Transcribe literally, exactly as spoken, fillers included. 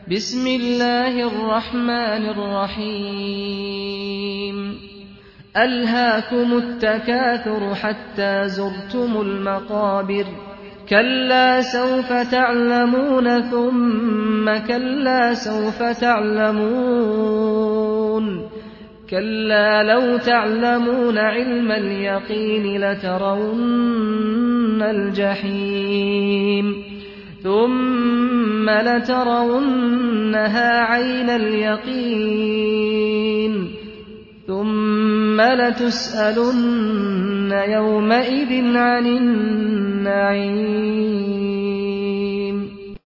بسم الله الرحمن الرحيم ألهاكم التكاثر حتى زرتم المقابر كلا سوف تعلمون ثم كلا سوف تعلمون كلا لو تعلمون علم اليقين لترون الجحيم ثم لترونها عين اليقين ثم لتسألن يومئذ عن النعيم